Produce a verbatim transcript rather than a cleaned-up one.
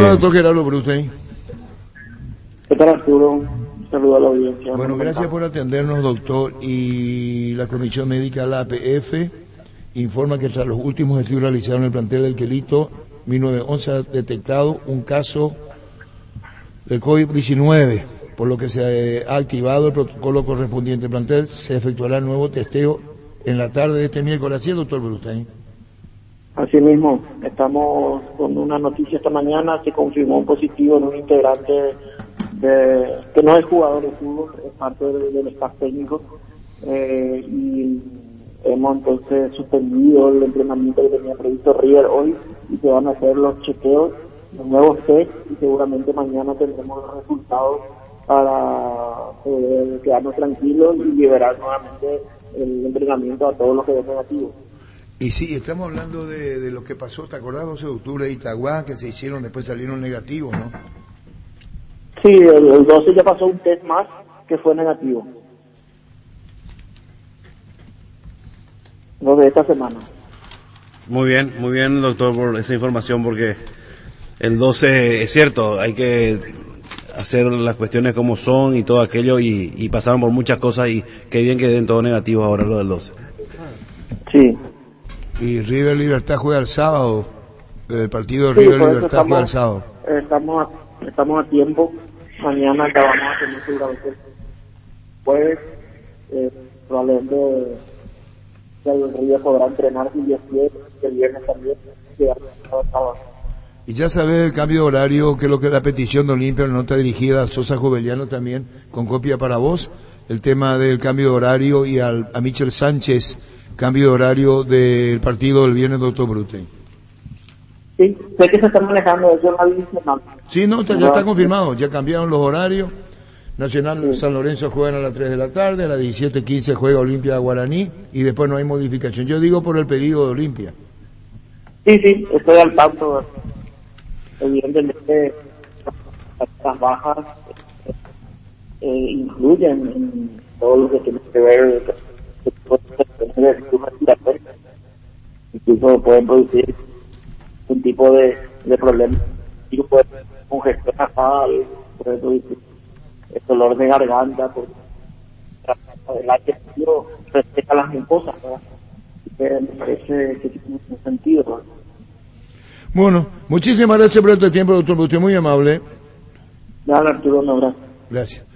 Hola, doctor Gerardo Brustein. ¿Qué tal, Arturo? Un saludo a la audiencia. Bueno, gracias por atendernos, doctor. Y la Comisión Médica, la A P F, informa que tras los últimos estudios realizados en el plantel del Quelito, mil novecientos once ha detectado un caso del COVID diecinueve, por lo que se ha activado el protocolo correspondiente al plantel. Se efectuará el nuevo testeo en la tarde de este miércoles. ¿Así es, doctor Brustein? Así mismo, estamos con una noticia esta mañana. Se confirmó un positivo en un integrante de, que no es jugador de fútbol, es parte del, del staff técnico, eh, y hemos entonces suspendido el entrenamiento que tenía previsto River hoy, y se van a hacer los chequeos, los nuevos test, y seguramente mañana tendremos los resultados para poder quedarnos tranquilos y liberar nuevamente el entrenamiento a todos los que ven negativos. Y sí, estamos hablando de, de lo que pasó, ¿te acordás? doce de octubre de Itagüá, que se hicieron, después salieron negativos, ¿no? Sí, el, el doce ya pasó un test más que fue negativo. Lo de esta semana. Muy bien, muy bien, doctor, por esa información, porque el doce es cierto, hay que hacer las cuestiones como son y todo aquello, y, y pasaron por muchas cosas, y qué bien que den todo negativo ahora lo del doce. Sí. Y River Libertad juega el sábado, el partido de Sí, River por eso Libertad estamos, juega el sábado. Estamos a, estamos a tiempo. Mañana acabamos de tener seguramente el jueves, eh, probablemente el River podrá entrenar si Dios quiere, el viernes también, llegar a sábado. Y ya sabes el cambio de horario, que es lo que es la petición de Olimpia, la nota dirigida a Sosa Juveliano también, con copia para vos, el tema del cambio de horario, y al, a Michel Sánchez, cambio de horario del partido del viernes, doctor Brustein. Sí, sé que se está manejando eso en la división. Sí, no, está, ya está confirmado, ya cambiaron los horarios. Nacional Sí. San Lorenzo juegan a las tres de la tarde, a las diecisiete quince juega Olimpia Guaraní, y después no hay modificación. Yo digo por el pedido de Olimpia. Sí, sí, estoy al tanto. Evidentemente, las bajas eh, influyen en todo lo que tiene que ver con el sistema respiratorio. Incluso pueden producir un tipo de, de problema. Y puede congestión nasal, puede producir el dolor de garganta, porque el aire frío respeta las mucosas, ¿verdad? Así que me parece que tiene un sentido, ¿no? Bueno, muchísimas gracias por este tiempo, doctor. Usted muy amable. Dale, Arturo, un abrazo. Gracias.